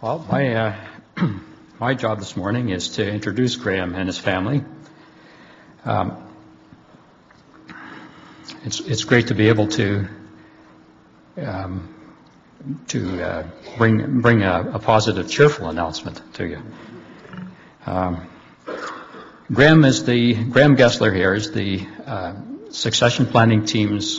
Well, my job this morning is to introduce Graham and his family. It's great to be able to bring a positive, cheerful announcement to you. Graham Gessler here is the succession planning team's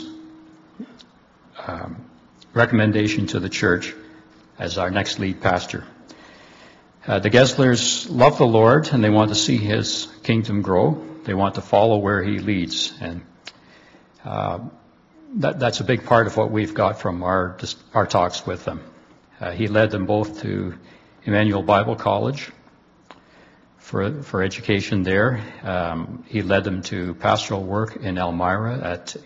recommendation to the church as our next lead pastor. The Gesslers love the Lord and they want to see His kingdom grow. They want to follow where He leads, and that's a big part of what we've got from our talks with them. He led them both to Emmanuel Bible College for education there. He led them to pastoral work in Elmira at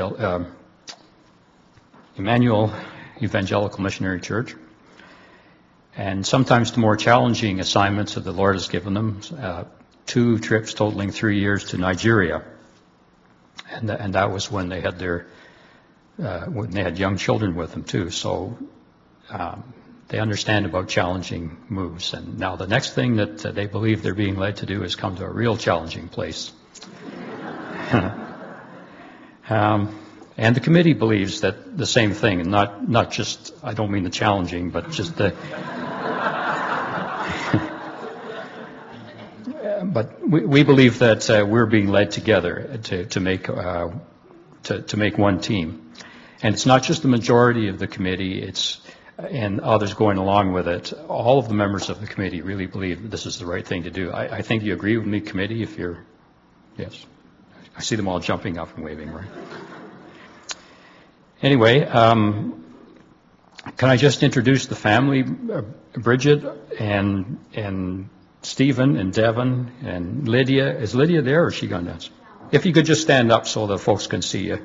Emmanuel Evangelical Missionary Church, and sometimes to more challenging assignments that the Lord has given them. 2 trips totaling 3 years to Nigeria, and that was when they had when they had young children with them too. So they understand about challenging moves. And now the next thing that they believe they're being led to do is come to a real challenging place. And the committee believes that the same thing, and not just, I don't mean the challenging, but just the. But we believe that we're being led together to make one team, and it's not just the majority of the committee; and others going along with it. All of the members of the committee really believe that this is the right thing to do. I think you agree with me, committee. Yes, I see them all jumping up and waving, right? Anyway, can I just introduce the family? Bridget and Stephen and Devin and Lydia. Is Lydia there, or is she gone down? If you could just stand up so the folks can see you.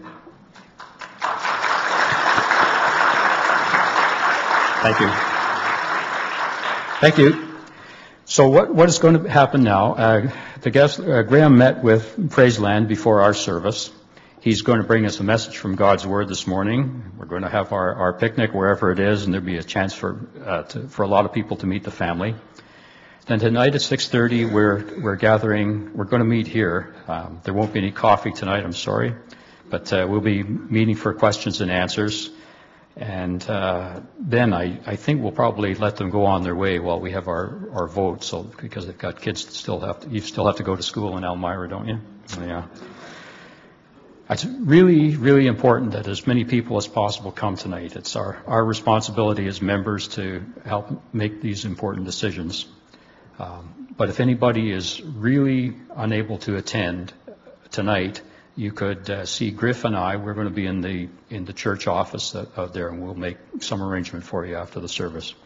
Thank you. Thank you. So what is going to happen now? Graham met with Praiseland before our service. He's going to bring us a message from God's Word this morning. We're going to have our picnic wherever it is, and there'll be a chance for a lot of people to meet the family. Then tonight at 6:30, we're gathering. We're going to meet here. There won't be any coffee tonight, I'm sorry, but we'll be meeting for questions and answers. And then I think we'll probably let them go on their way while we have our vote. So because they've got kids that you still have to go to school in Elmira, don't you? Yeah. It's really, really important that as many people as possible come tonight. It's our responsibility as members to help make these important decisions. But if anybody is really unable to attend tonight, you could see Griff and I. We're going to be in the church office out there, and we'll make some arrangement for you after the service.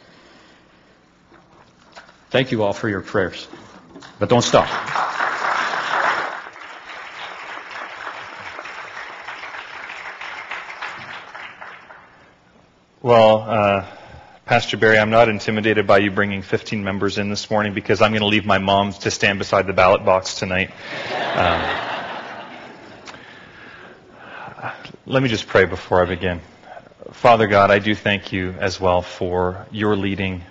Thank you all for your prayers, but don't stop. Well, Pastor Barry, I'm not intimidated by you bringing 15 members in this morning, because I'm going to leave my mom to stand beside the ballot box tonight. Let me just pray before I begin. Father God, I do thank you as well for your leading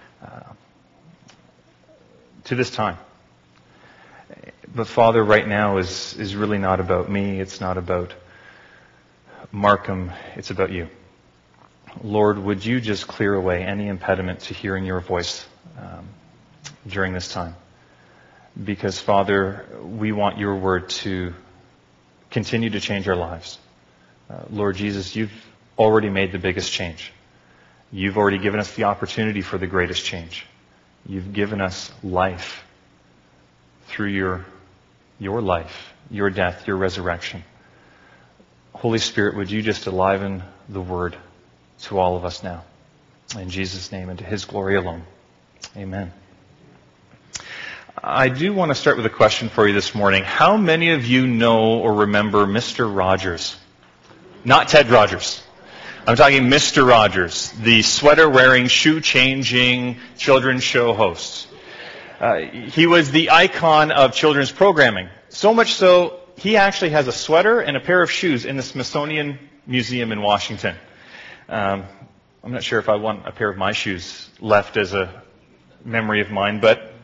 to this time. But Father, right now is really not about me. It's not about Markham. It's about you. Lord, would you just clear away any impediment to hearing your voice during this time? Because, Father, we want your word to continue to change our lives. Lord Jesus, you've already made the biggest change. You've already given us the opportunity for the greatest change. You've given us life through your life, your death, your resurrection. Holy Spirit, would you just enliven the word to all of us now. In Jesus' name and to His glory alone. Amen. I do want to start with a question for you this morning. How many of you know or remember Mr. Rogers? Not Ted Rogers. I'm talking Mr. Rogers, the sweater-wearing, shoe-changing children's show host. He was the icon of children's programming. So much so, he actually has a sweater and a pair of shoes in the Smithsonian Museum in Washington. I'm not sure if I want a pair of my shoes left as a memory of mine, but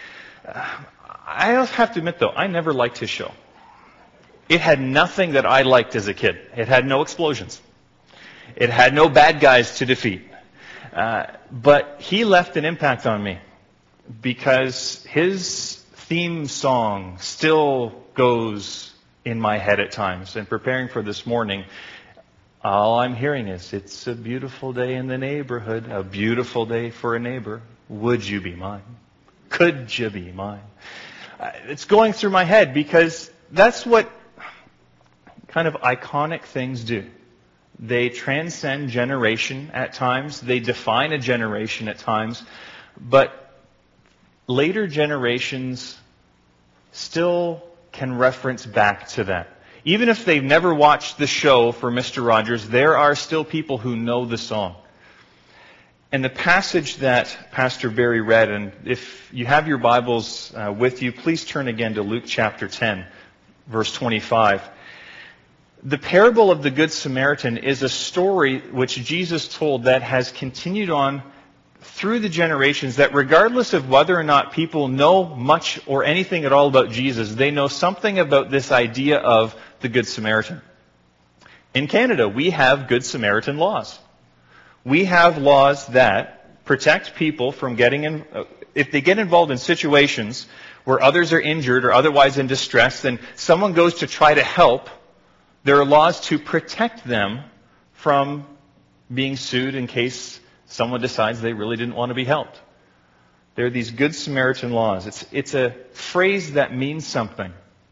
I also have to admit, though, I never liked his show. It had nothing that I liked as a kid. It had no explosions. It had no bad guys to defeat. But he left an impact on me because his theme song still goes in my head at times. And preparing for this morning, all I'm hearing is, it's a beautiful day in the neighborhood, a beautiful day for a neighbor. Would you be mine? Could you be mine? It's going through my head because that's what kind of iconic things do. They transcend generation at times. They define a generation at times. But later generations still can reference back to that. Even if they've never watched the show for Mr. Rogers, there are still people who know the song. And the passage that Pastor Barry read, and if you have your Bibles with you, please turn again to Luke chapter 10, verse 25. The parable of the Good Samaritan is a story which Jesus told that has continued on through the generations, that regardless of whether or not people know much or anything at all about Jesus, they know something about this idea of the Good Samaritan. In Canada, we have Good Samaritan laws. We have laws that protect people from getting in, if they get involved in situations where others are injured or otherwise in distress, then someone goes to try to help. There are laws to protect them from being sued in case someone decides they really didn't want to be helped. There are these Good Samaritan laws. It's a phrase that means something.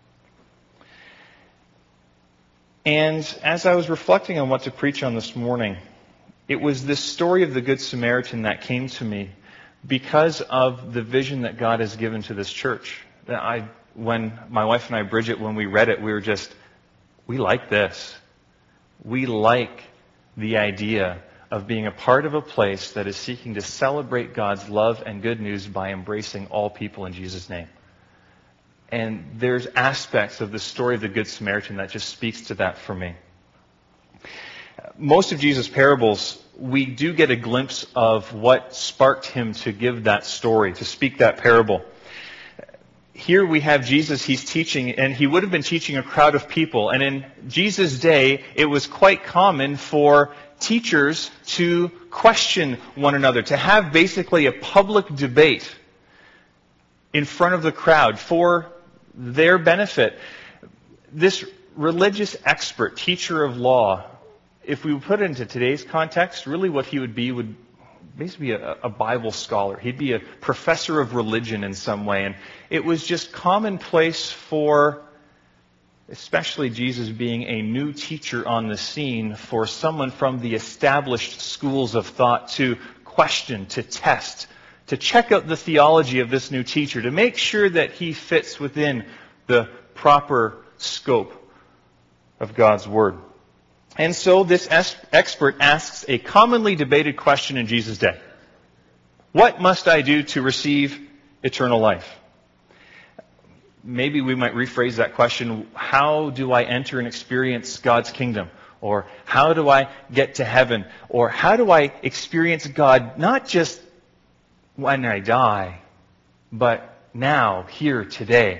And as I was reflecting on what to preach on this morning, it was this story of the Good Samaritan that came to me because of the vision that God has given to this church. When my wife and I, Bridget, when we read it, we like this. We like the idea of being a part of a place that is seeking to celebrate God's love and good news by embracing all people in Jesus' name. And there's aspects of the story of the Good Samaritan that just speaks to that for me. Most of Jesus' parables, we do get a glimpse of what sparked him to give that story, to speak that parable. Here we have Jesus, he's teaching, and he would have been teaching a crowd of people. And in Jesus' day, it was quite common for teachers to question one another, to have basically a public debate in front of the crowd for their benefit. This religious expert, teacher of law, if we put it into today's context, really what he would be would basically be a Bible scholar. He'd be a professor of religion in some way. And it was just commonplace for, especially Jesus being a new teacher on the scene, for someone from the established schools of thought to question, to test, to check out the theology of this new teacher, to make sure that he fits within the proper scope of God's Word. And so this expert asks a commonly debated question in Jesus' day. What must I do to receive eternal life? Maybe we might rephrase that question, how do I enter and experience God's kingdom? Or how do I get to heaven? Or how do I experience God not just when I die, but now, here, today?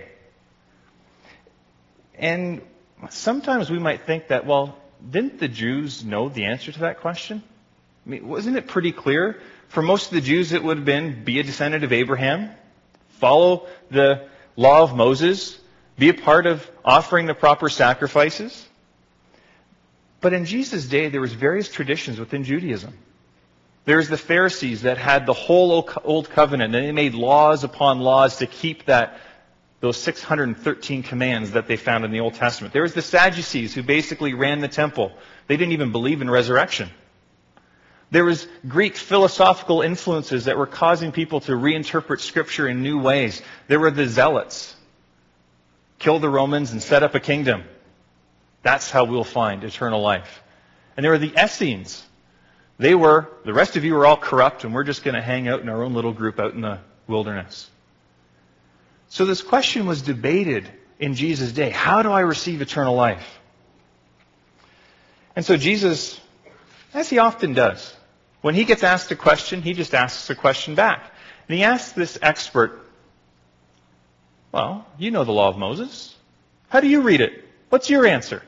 And sometimes we might think that, well, didn't the Jews know the answer to that question? I mean, wasn't it pretty clear? For most of the Jews, it would have been, be a descendant of Abraham, follow the law of Moses, be a part of offering the proper sacrifices. But in Jesus' day, there was various traditions within Judaism. There's the Pharisees that had the whole Old Covenant, and they made laws upon laws to keep those 613 commands that they found in the Old Testament. There was the Sadducees who basically ran the temple. They didn't even believe in resurrection. There was Greek philosophical influences that were causing people to reinterpret Scripture in new ways. There were the Zealots. Kill the Romans and set up a kingdom. That's how we'll find eternal life. And there were the Essenes. The rest of you are all corrupt, and we're just going to hang out in our own little group out in the wilderness. So this question was debated in Jesus' day. How do I receive eternal life? And so Jesus, as he often does, When he gets asked a question, he just asks a question back. And he asks this expert, well, you know the law of Moses. How do you read it? What's your answer?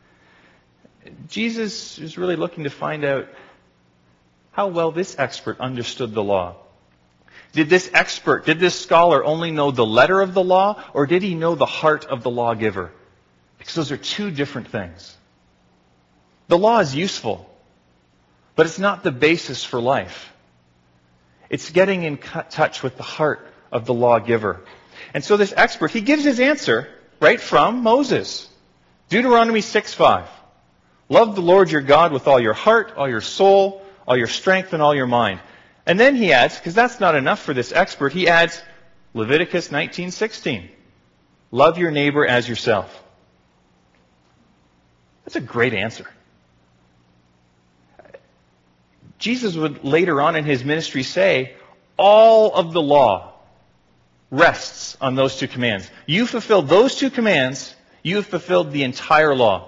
Jesus is really looking to find out how well this expert understood the law. Did this expert, did this scholar only know the letter of the law, or did he know the heart of the lawgiver? Because those are two different things. The law is useful, but it's not the basis for life. It's getting in touch with the heart of the lawgiver. And so this expert, he gives his answer right from Moses. Deuteronomy 6:5. Love the Lord your God with all your heart, all your soul, all your strength, and all your mind. And then he adds, because that's not enough for this expert, he adds Leviticus 19:16. Love your neighbor as yourself. That's a great answer. Jesus would later on in his ministry say, all of the law rests on those two commands. You fulfilled those two commands, you have fulfilled the entire law.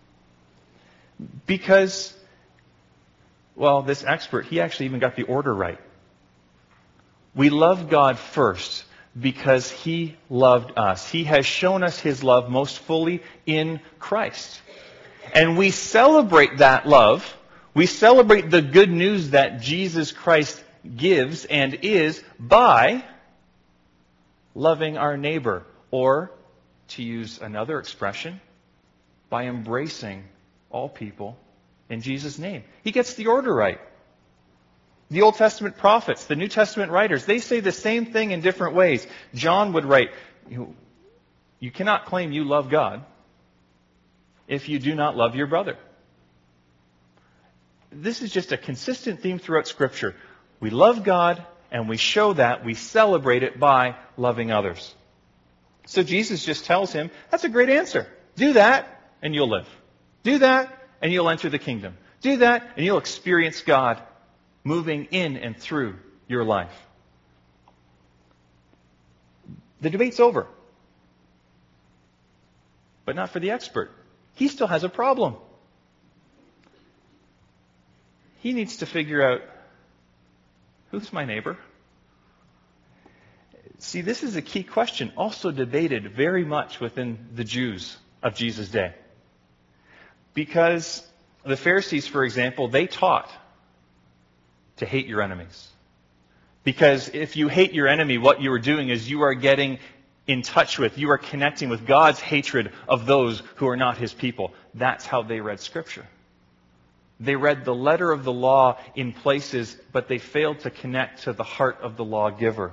Because, well, this expert, he actually even got the order right. We love God first because he loved us. He has shown us his love most fully in Christ. And we celebrate that love. We celebrate the good news that Jesus Christ gives and is by loving our neighbor. Or, to use another expression, by embracing all people in Jesus' name. He gets the order right. The Old Testament prophets, the New Testament writers, they say the same thing in different ways. John would write, you cannot claim you love God if you do not love your brother. This is just a consistent theme throughout Scripture. We love God, and we show that, we celebrate it by loving others. So Jesus just tells him, that's a great answer. Do that, and you'll live. Do that, and you'll enter the kingdom. Do that, and you'll experience God moving in and through your life. The debate's over. But not for the expert. He still has a problem. He needs to figure out, who's my neighbor? See, this is a key question, also debated very much within the Jews of Jesus' day. Because the Pharisees, for example, they taught to hate your enemies. Because if you hate your enemy, what you are doing is you are getting in touch with, you are connecting with God's hatred of those who are not his people. That's how they read Scripture. They read the letter of the law in places, but they failed to connect to the heart of the lawgiver.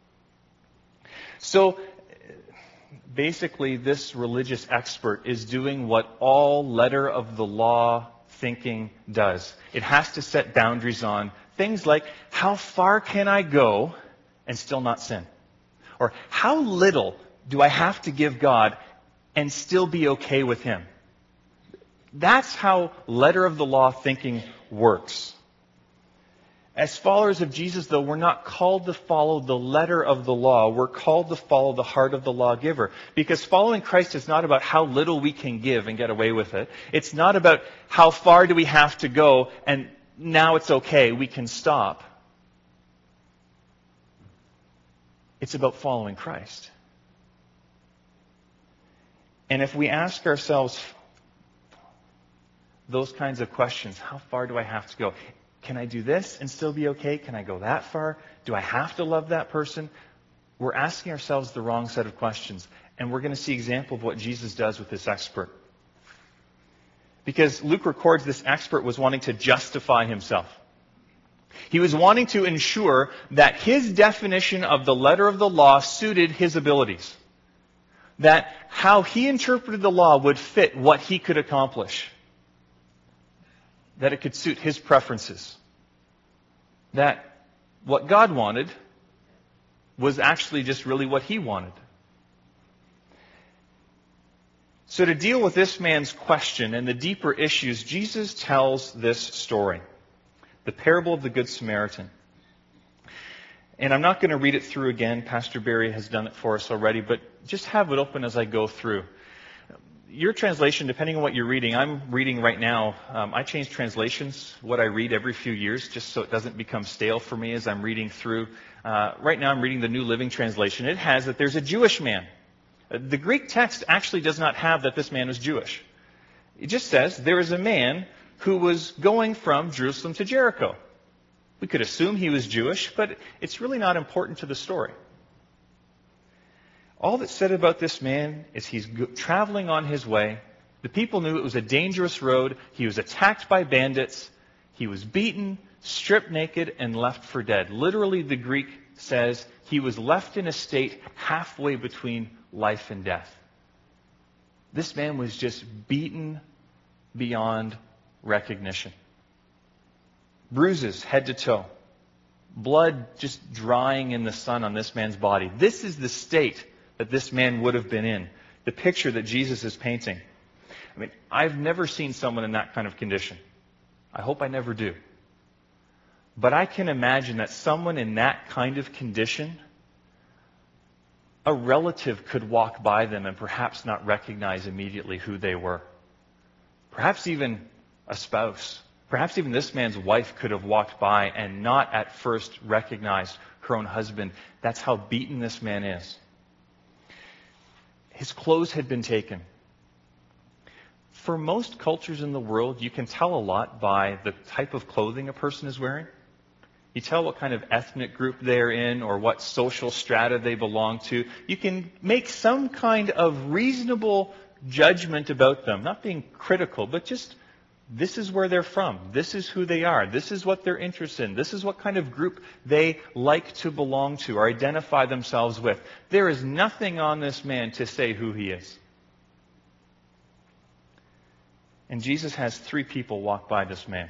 So, basically, this religious expert is doing what all letter of the law thinking does. It has to set boundaries on things like, how far can I go and still not sin? Or how little do I have to give God and still be okay with him? That's how letter of the law thinking works. As followers of Jesus, though, we're not called to follow the letter of the law. We're called to follow the heart of the lawgiver. Because following Christ is not about how little we can give and get away with it. It's not about how far do we have to go and now it's okay, we can stop. It's about following Christ. And if we ask ourselves those kinds of questions, how far do I have to go? Can I do this and still be okay? Can I go that far? Do I have to love that person? We're asking ourselves the wrong set of questions. And we're going to see an example of what Jesus does with this expert. Because Luke records this expert was wanting to justify himself. He was wanting to ensure that his definition of the letter of the law suited his abilities. That how he interpreted the law would fit what he could accomplish. That it could suit his preferences. That what God wanted was actually just really what he wanted. So to deal with this man's question and the deeper issues, Jesus tells this story. The parable of the Good Samaritan. And I'm not going to read it through again. Pastor Barry has done it for us already, but just have it open as I go through. your translation, depending on what you're reading, I'm reading right now, I change translations, what I read every few years, just so it doesn't become stale for me as I'm reading through. Right now I'm reading the New Living Translation. It has that there's a Jewish man. The Greek text actually does not have that this man was Jewish. It just says there is a man who was going from Jerusalem to Jericho. We could assume he was Jewish, but it's really not important to the story. All that's said about this man is he's traveling on his way. The people knew it was a dangerous road. He was attacked by bandits. He was beaten, stripped naked, and left for dead. Literally, the Greek says he was left in a state halfway between life and death. This man was just beaten beyond recognition. Bruises head to toe. Blood just drying in the sun on this man's body. This is the state that this man would have been in. The picture that Jesus is painting. I mean, I've never seen someone in that kind of condition. I hope I never do. But I can imagine that someone in that kind of condition, a relative could walk by them and perhaps not recognize immediately who they were. Perhaps even a spouse. Perhaps even this man's wife could have walked by and not at first recognized her own husband. That's how beaten this man is. His clothes had been taken. For most cultures in the world, you can tell a lot by the type of clothing a person is wearing. You tell what kind of ethnic group they're in or what social strata they belong to. You can make some kind of reasonable judgment about them. Not being critical, but just this is where they're from. This is who they are. This is what they're interested in. This is what kind of group they like to belong to or identify themselves with. There is nothing on this man to say who he is. And Jesus has 3 people walk by this man.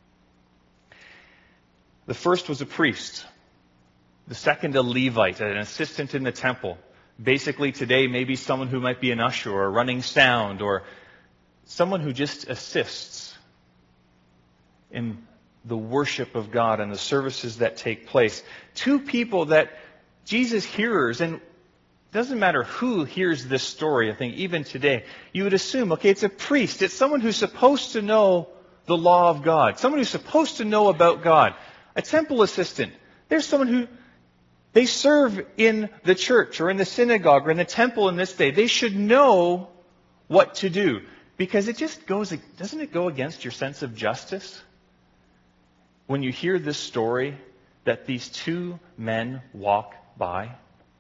The first was a priest. The second, a Levite, an assistant in the temple. Basically today, maybe someone who might be an usher or running sound or someone who just assists in the worship of God and the services that take place. 2 people that Jesus' hearers, and it doesn't matter who hears this story, I think, even today, you would assume, okay, it's a priest. It's someone who's supposed to know the law of God. Someone who's supposed to know about God. A temple assistant. There's someone who, they serve in the church or in the synagogue or in the temple in this day. They should know what to do. Because it just goes, doesn't it go against your sense of justice? When you hear this story that these 2 men walk by.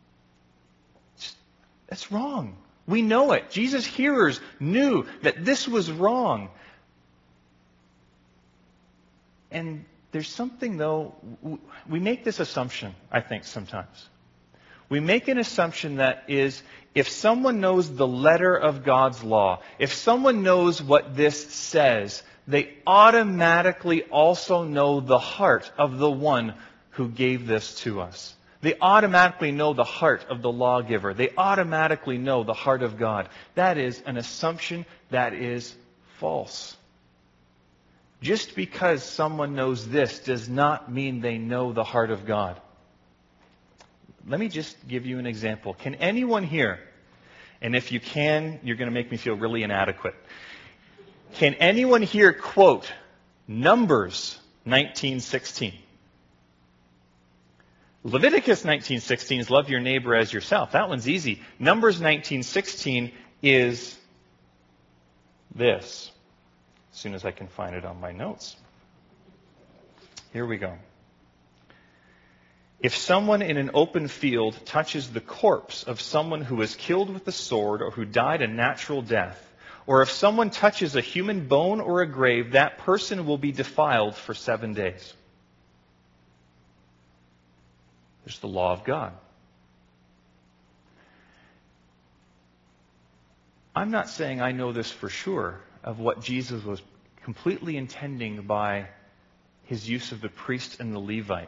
That's wrong. We know it. Jesus' hearers knew that this was wrong. And there's something, though, we make this assumption, I think, sometimes. We make an assumption that is, if someone knows the letter of God's law, if someone knows what this says, they automatically also know the heart of the one who gave this to us. They automatically know the heart of the lawgiver. They automatically know the heart of God. That is an assumption that is false. Just because someone knows this does not mean they know the heart of God. Let me just give you an example. Can anyone here, and if you can, you're going to make me feel really inadequate. Can anyone here quote Numbers 19:16? Leviticus 19:16 is love your neighbor as yourself. That one's easy. Numbers 19:16 is this. As soon as I can find it on my notes. Here we go. If someone in an open field touches the corpse of someone who was killed with the sword or who died a natural death, or if someone touches a human bone or a grave, that person will be defiled for 7 days. There's the law of God. I'm not saying I know this for sure of what Jesus was completely intending by his use of the priest and the Levite.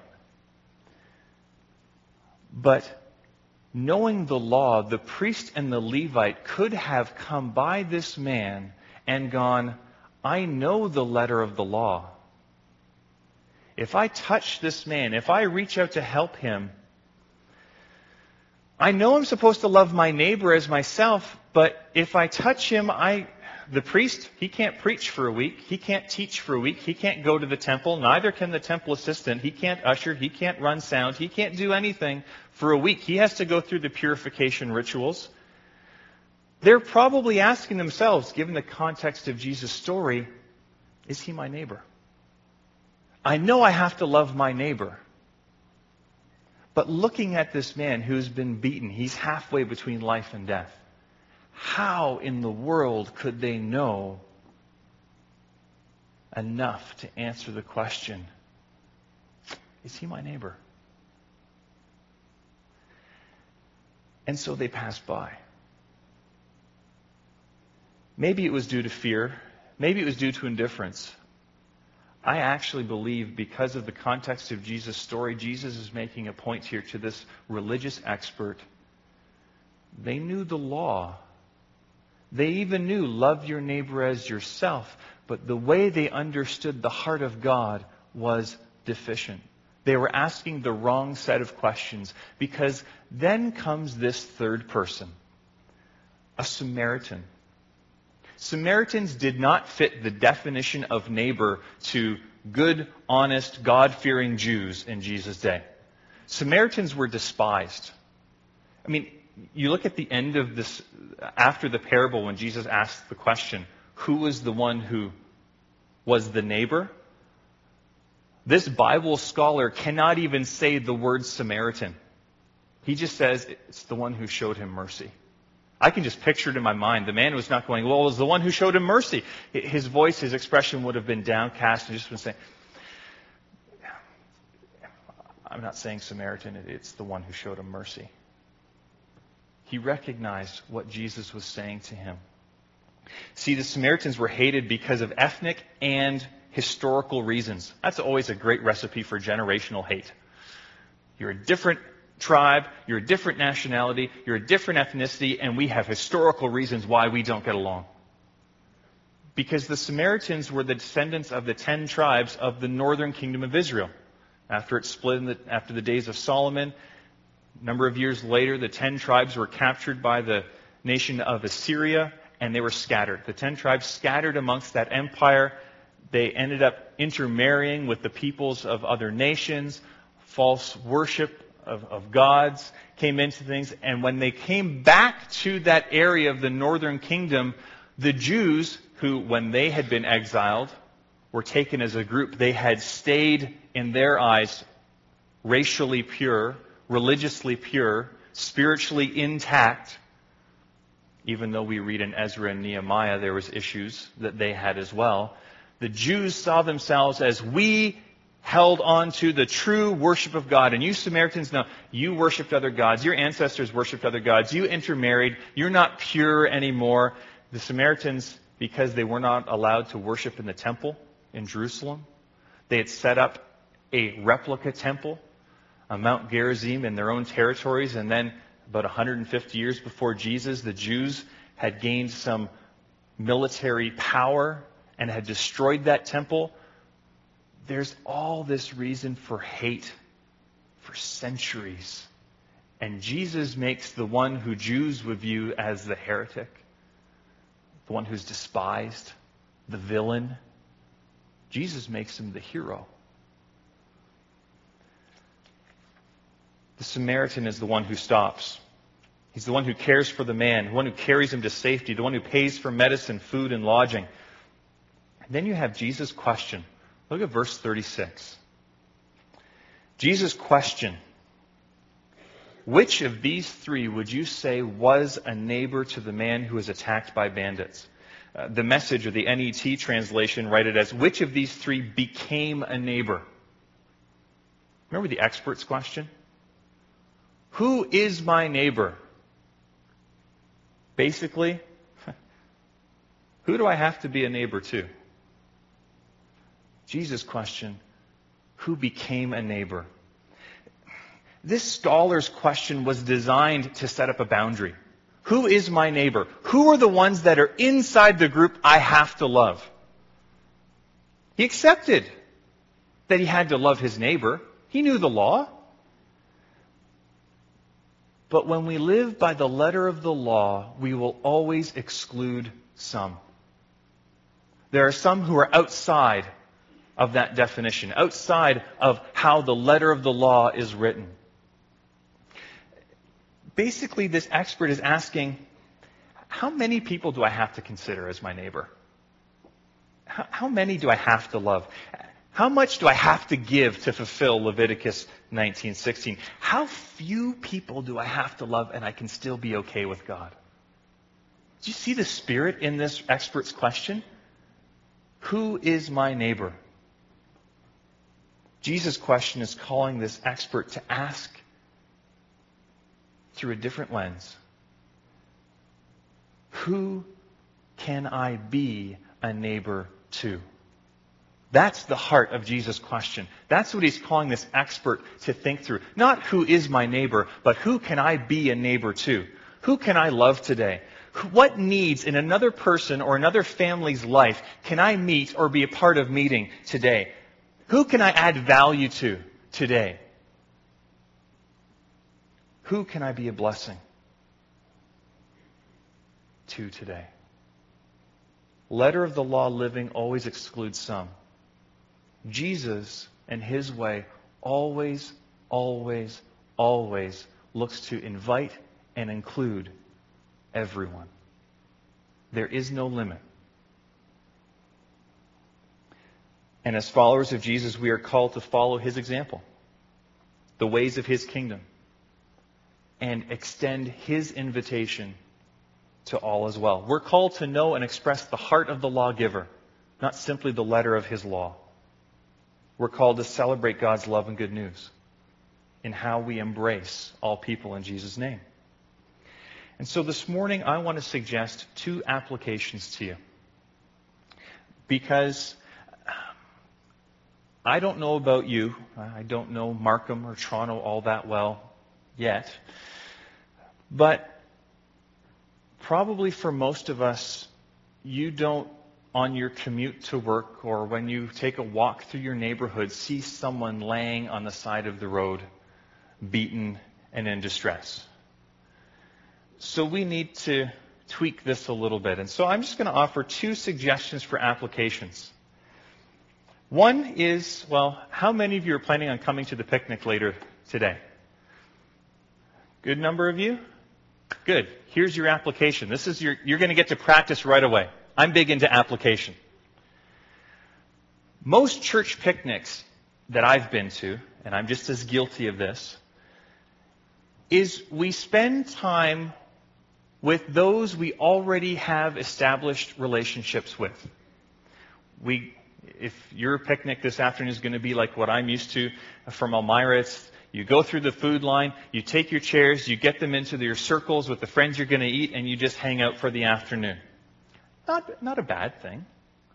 But knowing the law, the priest and the Levite could have come by this man and gone, I know the letter of the law. If I touch this man, if I reach out to help him, I know I'm supposed to love my neighbor as myself, but if I touch him, the priest, he can't preach for a week. He can't teach for a week. He can't go to the temple. Neither can the temple assistant. He can't usher. He can't run sound. He can't do anything for a week. He has to go through the purification rituals. They're probably asking themselves, given the context of Jesus' story, is he my neighbor? I know I have to love my neighbor. But looking at this man who's been beaten, he's halfway between life and death. How in the world could they know enough to answer the question, is he my neighbor? And so they passed by. Maybe it was due to fear. Maybe it was due to indifference. I actually believe because of the context of Jesus' story, Jesus is making a point here to this religious expert. They knew the law. They even knew, love your neighbor as yourself. But the way they understood the heart of God was deficient. They were asking the wrong set of questions. Because then comes this third person, a Samaritan. Samaritans did not fit the definition of neighbor to good, honest, God-fearing Jews in Jesus' day. Samaritans were despised. I mean, you look at the end of this, after the parable when Jesus asked the question, who was the one who was the neighbor? This Bible scholar cannot even say the word Samaritan. He just says it's the one who showed him mercy. I can just picture it in my mind. The man was not going, well, it was the one who showed him mercy. His voice, his expression would have been downcast and just been saying, I'm not saying Samaritan, it's the one who showed him mercy. He recognized what Jesus was saying to him. See, the Samaritans were hated because of ethnic and historical reasons. That's always a great recipe for generational hate. You're a different tribe, you're a different nationality, you're a different ethnicity, and we have historical reasons why we don't get along. Because the Samaritans were the descendants of the 10 tribes of the northern kingdom of Israel. After it split after the days of Solomon, a number of years later, the 10 tribes were captured by the nation of Assyria, and they were scattered. The 10 tribes scattered amongst that empire. They ended up intermarrying with the peoples of other nations. False worship of gods came into things. And when they came back to that area of the northern kingdom, the Jews, who, when they had been exiled, were taken as a group, they had stayed, in their eyes, racially pure, religiously pure, spiritually intact. Even though we read in Ezra and Nehemiah there was issues that they had as well. The Jews saw themselves as, we held on to the true worship of God. And you Samaritans, no, you worshipped other gods. Your ancestors worshipped other gods. You intermarried. You're not pure anymore. The Samaritans, because they were not allowed to worship in the temple in Jerusalem, they had set up a replica temple on Mount Gerizim in their own territories. And then about 150 years before Jesus, the Jews had gained some military power and had destroyed that temple. There's all this reason for hate for centuries. And Jesus makes the one who Jews would view as the heretic, the one who's despised, the villain. Jesus makes him the hero. The Samaritan is the one who stops. He's the one who cares for the man, the one who carries him to safety, the one who pays for medicine, food, and lodging. And then you have Jesus' question. Look at verse 36. Jesus' question. Which of these three would you say was a neighbor to the man who was attacked by bandits? The Message, or the NET translation, write it as, which of these three became a neighbor? Remember the expert's question? Who is my neighbor? Basically, who do I have to be a neighbor to? Jesus' question, who became a neighbor? This scholar's question was designed to set up a boundary. Who is my neighbor? Who are the ones that are inside the group I have to love? He accepted that he had to love his neighbor. He knew the law. But when we live by the letter of the law, we will always exclude some. There are some who are outside of that definition, outside of how the letter of the law is written. Basically, this expert is asking, how many people do I have to consider as my neighbor? How many do I have to love? How much do I have to give to fulfill Leviticus 19:16? How few people do I have to love and I can still be okay with God? Do you see the spirit in this expert's question? Who is my neighbor? Jesus' question is calling this expert to ask through a different lens. Who can I be a neighbor to? That's the heart of Jesus' question. That's what he's calling this expert to think through. Not who is my neighbor, but who can I be a neighbor to? Who can I love today? What needs in another person or another family's life can I meet or be a part of meeting today? Who can I add value to today? Who can I be a blessing to today? Letter of the law living always excludes some. Jesus and his way always, always, always looks to invite and include everyone. There is no limit. And as followers of Jesus, we are called to follow his example, the ways of his kingdom, and extend his invitation to all as well. We're called to know and express the heart of the lawgiver, not simply the letter of his law. We're called to celebrate God's love and good news in how we embrace all people in Jesus' name. And so this morning, I want to suggest two applications to you. Because I don't know about you. I don't know Markham or Toronto all that well yet. But probably for most of us, you don't, on your commute to work or when you take a walk through your neighborhood, see someone laying on the side of the road, beaten and in distress. So we need to tweak this a little bit. And so I'm just going to offer two suggestions for applications. One is, well, how many of you are planning on coming to the picnic later today? Good number of you? Good. Here's your application. You're going to get to practice right away. I'm big into application. Most church picnics that I've been to, and I'm just as guilty of this, is we spend time with those we already have established relationships with. If your picnic this afternoon is going to be like what I'm used to from Elmira, it's you go through the food line, you take your chairs, you get them into your circles with the friends you're going to eat, and you just hang out for the afternoon. Not a bad thing.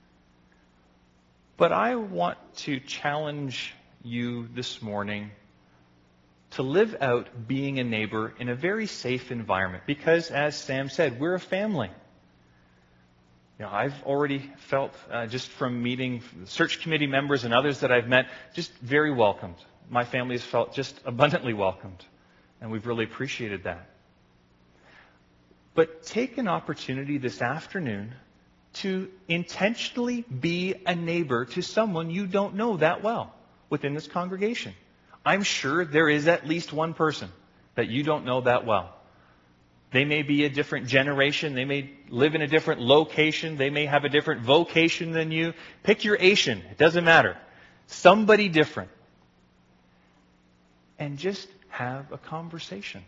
But I want to challenge you this morning to live out being a neighbor in a very safe environment. Because, as Sam said, we're a family. I've already felt, just from meeting search committee members and others that I've met, just very welcomed. My family has felt just abundantly welcomed. And we've really appreciated that. But take an opportunity this afternoon to intentionally be a neighbor to someone you don't know that well within this congregation. I'm sure there is at least one person that you don't know that well. They may be a different generation. They may live in a different location. They may have a different vocation than you. Pick your Asian. It doesn't matter. Somebody different. And just have a conversation.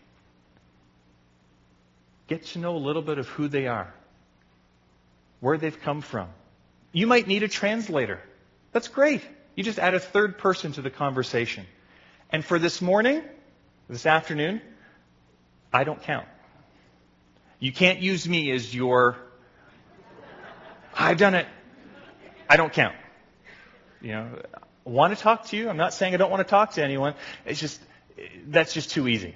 Get to know a little bit of who they are, where they've come from. You might need a translator. That's great. You just add a third person to the conversation. And for this afternoon, I don't count. You can't use me as your, I've done it. I don't count. I want to talk to you. I'm not saying I don't want to talk to anyone. That's just too easy.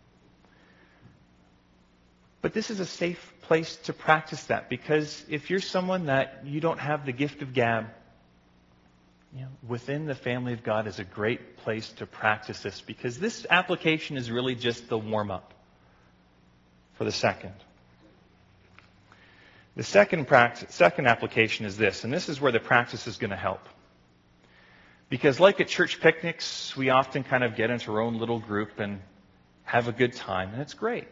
But this is a safe place to practice that, because if you're someone that you don't have the gift of gab, within the family of God is a great place to practice this, because this application is really just the warm-up. for the second. The second application is this, and this is where the practice is going to help. Because like at church picnics, we often kind of get into our own little group and have a good time, and it's great.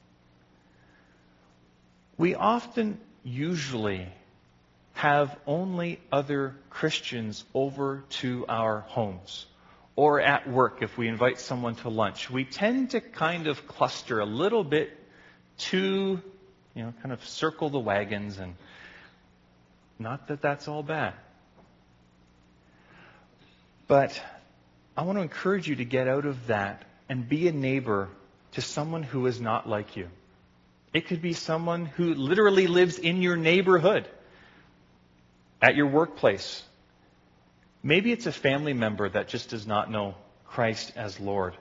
We often usually have only other Christians over to our homes or at work if we invite someone to lunch. We tend to kind of cluster a little bit to, kind of circle the wagons, and not that that's all bad. But I want to encourage you to get out of that and be a neighbor to someone who is not like you. It could be someone who literally lives in your neighborhood, at your workplace. Maybe it's a family member that just does not know Christ as Lord.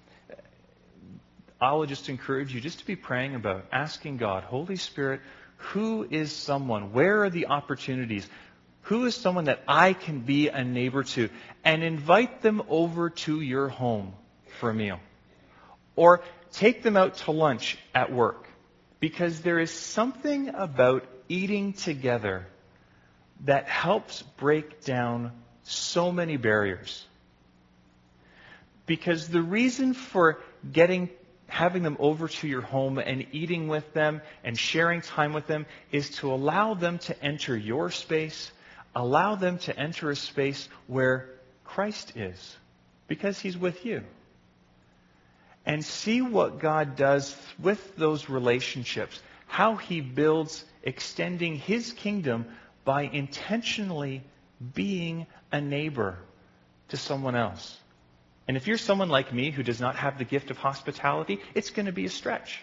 I will just encourage you just to be praying about, asking God, Holy Spirit, who is someone? Where are the opportunities? Who is someone that I can be a neighbor to? And invite them over to your home for a meal. Or take them out to lunch at work. Because there is something about eating together that helps break down so many barriers. Because the reason for having them over to your home and eating with them and sharing time with them is to allow them to enter your space, allow them to enter a space where Christ is, because He's with you. And see what God does with those relationships, how He builds extending His kingdom by intentionally being a neighbor to someone else. And if you're someone like me who does not have the gift of hospitality, it's going to be a stretch.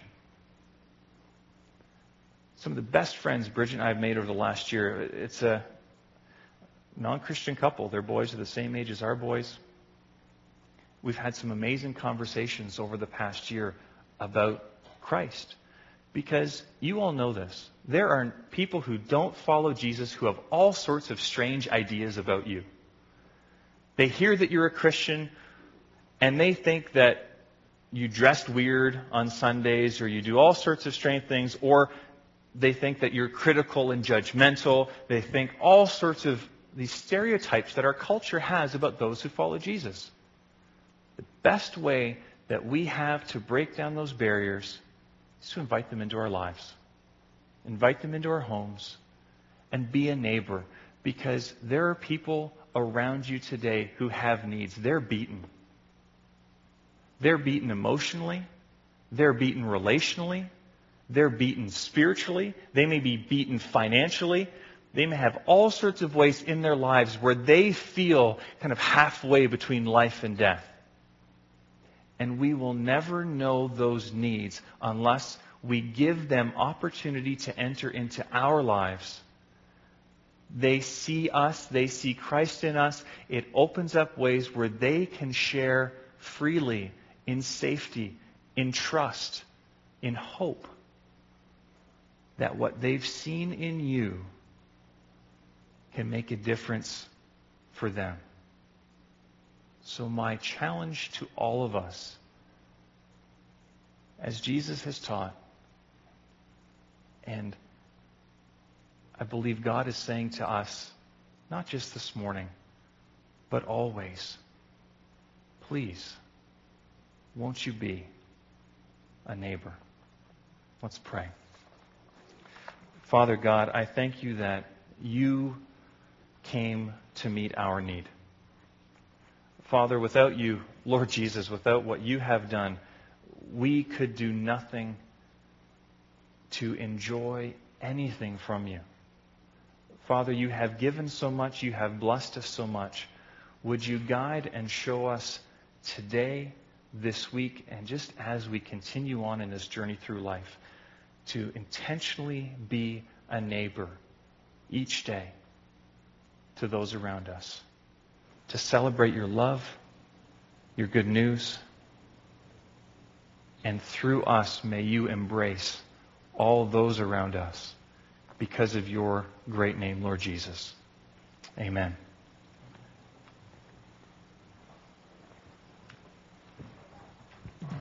Some of the best friends Bridget and I have made over the last year, it's a non-Christian couple. Their boys are the same age as our boys. We've had some amazing conversations over the past year about Christ. Because you all know this. There are people who don't follow Jesus who have all sorts of strange ideas about you. They hear that you're a Christian, and they think that you dressed weird on Sundays, or you do all sorts of strange things, or they think that you're critical and judgmental. They think all sorts of these stereotypes that our culture has about those who follow Jesus. The best way that we have to break down those barriers is to invite them into our lives. Invite them into our homes and be a neighbor, because there are people around you today who have needs. They're beaten. They're beaten emotionally. They're beaten relationally. They're beaten spiritually. They may be beaten financially. They may have all sorts of ways in their lives where they feel kind of halfway between life and death. And we will never know those needs unless we give them opportunity to enter into our lives. They see us, they see Christ in us. It opens up ways where they can share freely, in safety, in trust, in hope, that what they've seen in you can make a difference for them. So my challenge to all of us, as Jesus has taught, and I believe God is saying to us, not just this morning, but always, please, won't you be a neighbor? Let's pray. Father God, I thank you that you came to meet our need. Father, without you, Lord Jesus, without what you have done, we could do nothing to enjoy anything from you. Father, you have given so much, you have blessed us so much. Would you guide and show us today, this week, and just as we continue on in this journey through life, to intentionally be a neighbor each day to those around us, to celebrate your love, your good news, and through us may you embrace all those around us because of your great name, Lord Jesus. Amen.